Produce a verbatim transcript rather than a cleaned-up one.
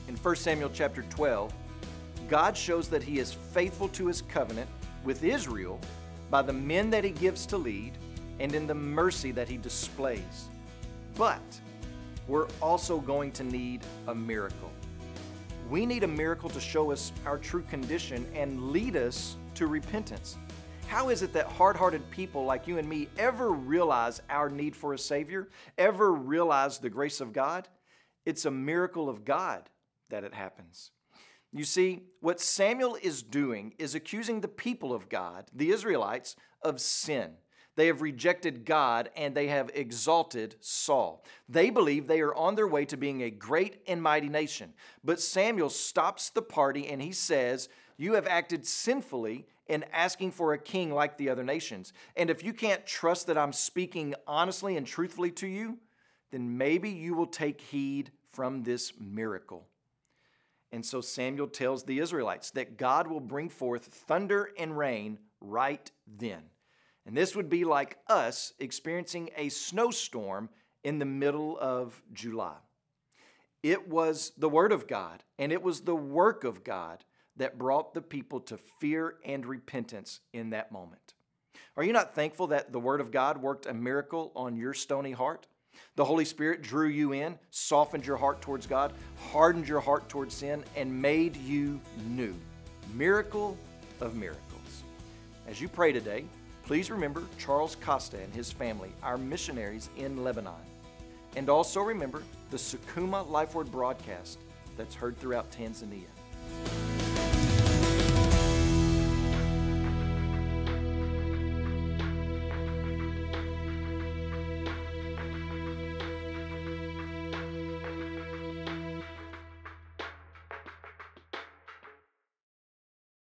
In First Samuel chapter twelve, God shows that He is faithful to His covenant with Israel by the men that He gives to lead and in the mercy that He displays. But we're also going to need a miracle. We need a miracle to show us our true condition and lead us to repentance. How is it that hard-hearted people like you and me ever realize our need for a Savior, ever realize the grace of God? It's a miracle of God that it happens. You see, what Samuel is doing is accusing the people of God, the Israelites, of sin. They have rejected God and they have exalted Saul. They believe they are on their way to being a great and mighty nation. But Samuel stops the party and he says, "You have acted sinfully in asking for a king like the other nations. And if you can't trust that I'm speaking honestly and truthfully to you, then maybe you will take heed from this miracle." And so Samuel tells the Israelites that God will bring forth thunder and rain right then. And this would be like us experiencing a snowstorm in the middle of July. It was the Word of God and it was the work of God that brought the people to fear and repentance in that moment. Are you not thankful that the Word of God worked a miracle on your stony heart? The Holy Spirit drew you in, softened your heart towards God, hardened your heart towards sin, and made you new. Miracle of miracles. As you pray today, please remember Charles Costa and his family, our missionaries in Lebanon. And also remember the Sukuma Life Word broadcast that's heard throughout Tanzania.